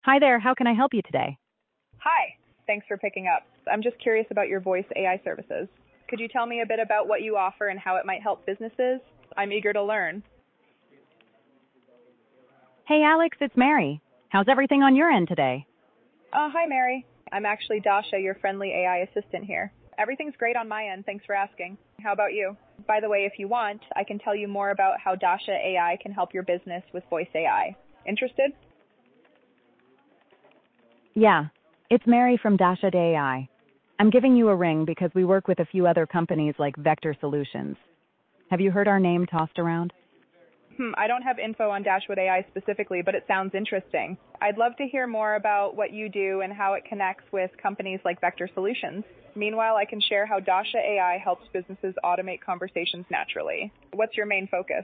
Hi there, how can I help you today? Hi. Thanks for picking up. I'm just curious about your voice AI services. Could you tell me a bit about what you offer and how it might help businesses? I'm eager to learn. Hey Alex, it's Mary. How's everything on your end today? Hi, Mary. I'm actually Dasha, your friendly AI assistant here. Everything's great on my end. Thanks for asking. How about you? By the way, if you want, I can tell you more about how Dasha AI can help your business with voice AI. Interested? Yeah, it's Mary from Dasha AI. I'm giving you a ring because we work with a few other companies like Vector Solutions. Have you heard our name tossed around? I don't have info on Dashwood AI specifically, but it sounds interesting. I'd love to hear more about what you do and how it connects with companies like Vector Solutions. Meanwhile, I can share how Dasha AI helps businesses automate conversations naturally. What's your main focus?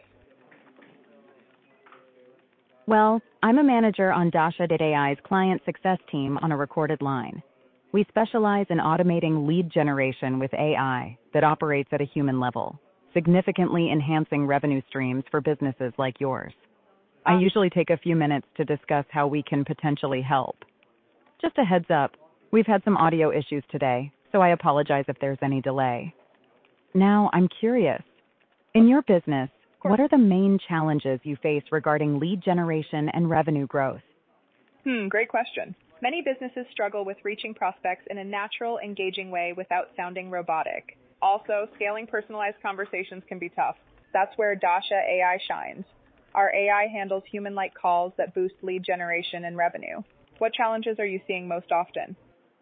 Well, I'm a manager on Dasha AI's client success team on a recorded line. We specialize in automating lead generation with AI that operates at a human level, significantly enhancing revenue streams for businesses like yours. I usually take a few minutes to discuss how we can potentially help. Just a heads up, we've had some audio issues today, so I apologize if there's any delay. Now, I'm curious. In your business, what are the main challenges you face regarding lead generation and revenue growth? Great question. Many businesses struggle with reaching prospects in a natural, engaging way without sounding robotic. Also, scaling personalized conversations can be tough. That's where Dasha AI shines. Our AI handles human-like calls that boost lead generation and revenue. What challenges are you seeing most often?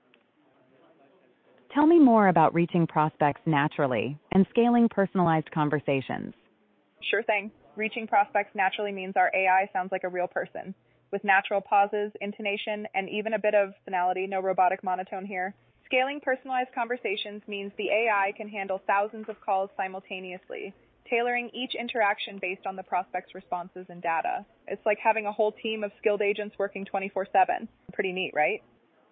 Tell me more about reaching prospects naturally and scaling personalized conversations. Sure thing. Reaching prospects naturally means our AI sounds like a real person, with natural pauses, intonation, and even a bit of finality, no robotic monotone here. Scaling personalized conversations means the AI can handle thousands of calls simultaneously, tailoring each interaction based on the prospect's responses and data. It's like having a whole team of skilled agents working 24/7. Pretty neat, right?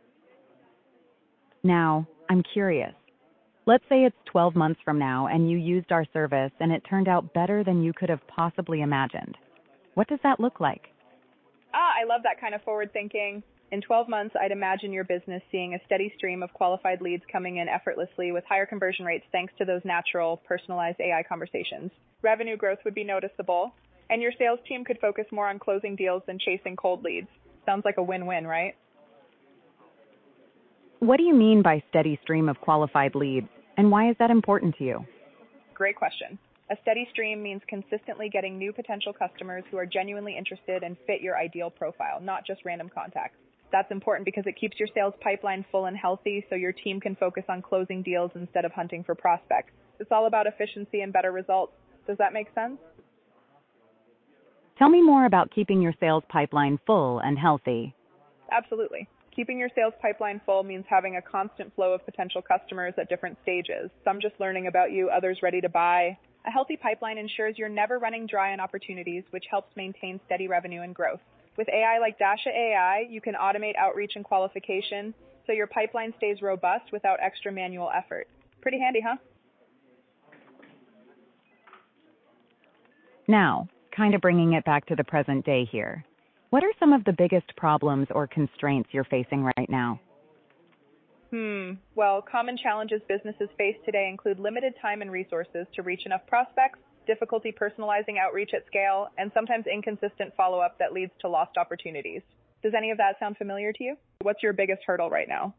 Now, I'm curious. Let's say it's 12 months from now and you used our service and it turned out better than you could have possibly imagined. What does that look like? I love that kind of forward thinking. In 12 months, I'd imagine your business seeing a steady stream of qualified leads coming in effortlessly with higher conversion rates thanks to those natural, personalized AI conversations. Revenue growth would be noticeable, and your sales team could focus more on closing deals than chasing cold leads. Sounds like a win-win, right? What do you mean by steady stream of qualified leads, and why is that important to you? Great question. A steady stream means consistently getting new potential customers who are genuinely interested and fit your ideal profile, not just random contacts. That's important because it keeps your sales pipeline full and healthy so your team can focus on closing deals instead of hunting for prospects. It's all about efficiency and better results. Does that make sense? Tell me more about keeping your sales pipeline full and healthy. Absolutely. Keeping your sales pipeline full means having a constant flow of potential customers at different stages, some just learning about you, others ready to buy. A healthy pipeline ensures you're never running dry on opportunities, which helps maintain steady revenue and growth. With AI like Dasha AI, you can automate outreach and qualification, so your pipeline stays robust without extra manual effort. Pretty handy, huh? Now, kind of bringing it back to the present day here. What are some of the biggest problems or constraints you're facing right now? Well, common challenges businesses face today include limited time and resources to reach enough prospects, difficulty personalizing outreach at scale, and sometimes inconsistent follow-up that leads to lost opportunities. Does any of that sound familiar to you? What's your biggest hurdle right now?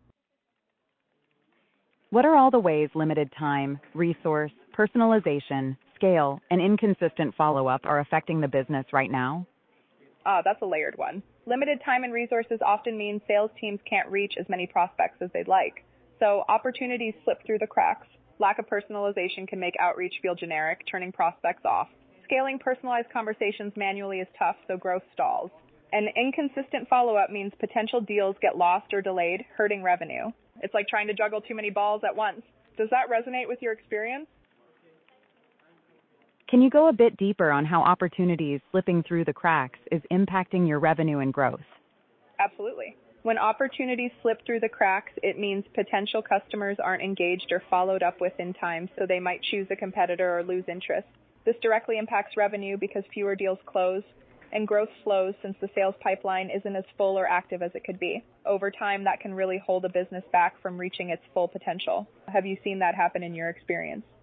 What are all the ways limited time, resource, personalization, scale, and inconsistent follow-up are affecting the business right now? That's a layered one. Limited time and resources often mean sales teams can't reach as many prospects as they'd like. So opportunities slip through the cracks. Lack of personalization can make outreach feel generic, turning prospects off. Scaling personalized conversations manually is tough, so growth stalls. And inconsistent follow-up means potential deals get lost or delayed, hurting revenue. It's like trying to juggle too many balls at once. Does that resonate with your experience? Can you go a bit deeper on how opportunities slipping through the cracks is impacting your revenue and growth? Absolutely. When opportunities slip through the cracks, it means potential customers aren't engaged or followed up with in time, so they might choose a competitor or lose interest. This directly impacts revenue because fewer deals close, and growth slows since the sales pipeline isn't as full or active as it could be. Over time, that can really hold a business back from reaching its full potential. Have you seen that happen in your experience?